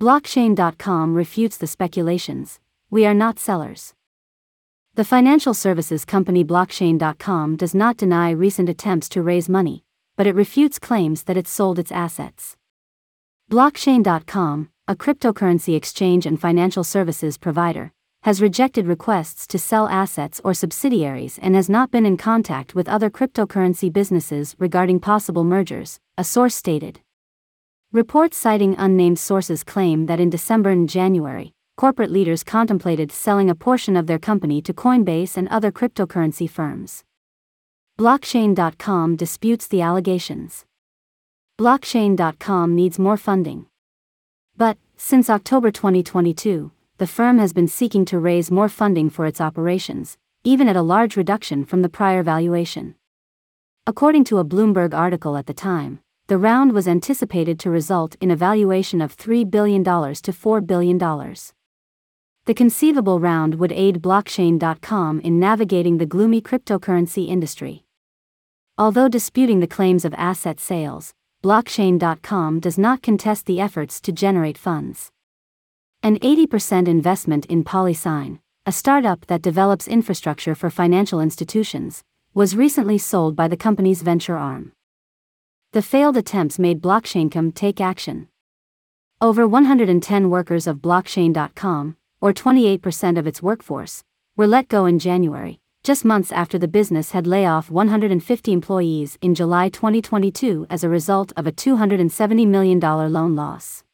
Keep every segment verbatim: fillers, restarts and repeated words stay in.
Blockchain dot com refutes the speculations. We are not sellers. The financial services company Blockchain dot com does not deny recent attempts to raise money, but it refutes claims that it sold its assets. Blockchain dot com, a cryptocurrency exchange and financial services provider, has rejected requests to sell assets or subsidiaries and has not been in contact with other cryptocurrency businesses regarding possible mergers, a source stated. Reports citing unnamed sources claim that in December and January, corporate leaders contemplated selling a portion of their company to Coinbase and other cryptocurrency firms. Blockchain dot com disputes the allegations. Blockchain dot com needs more funding. But, since October twenty twenty-two, the firm has been seeking to raise more funding for its operations, even at a large reduction from the prior valuation. According to a Bloomberg article at the time, the round was anticipated to result in a valuation of three billion dollars to four billion dollars. The conceivable round would aid Blockchain dot com in navigating the gloomy cryptocurrency industry. Although disputing the claims of asset sales, Blockchain dot com does not contest the efforts to generate funds. An eighty percent investment in PolySign, a startup that develops infrastructure for financial institutions, was recently sold by the company's venture arm. The failed attempts made Blockchain.com take action. Over one hundred ten workers of Blockchain dot com, or twenty-eight percent of its workforce, were let go in January, just months after the business had laid off one hundred fifty employees in July twenty twenty-two as a result of a two hundred seventy million dollars loan loss.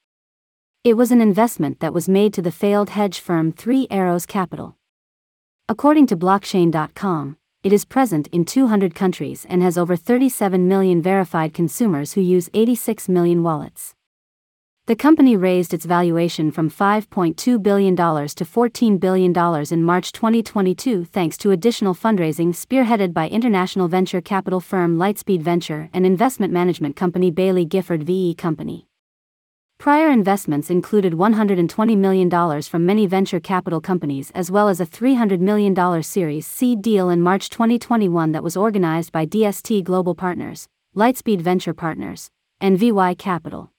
It was an investment that was made to the failed hedge firm Three Arrows Capital. According to Blockchain dot com, it is present in two hundred countries and has over thirty-seven million verified consumers who use eighty-six million wallets. The company raised its valuation from five point two billion dollars to fourteen billion dollars in March twenty twenty-two thanks to additional fundraising spearheaded by international venture capital firm Lightspeed Venture and investment management company Baillie Gifford V E Company. Prior investments included one hundred twenty million dollars from many venture capital companies as well as a three hundred million dollars Series C deal in March twenty twenty-one that was organized by D S T Global Partners, Lightspeed Venture Partners, and V Y Capital.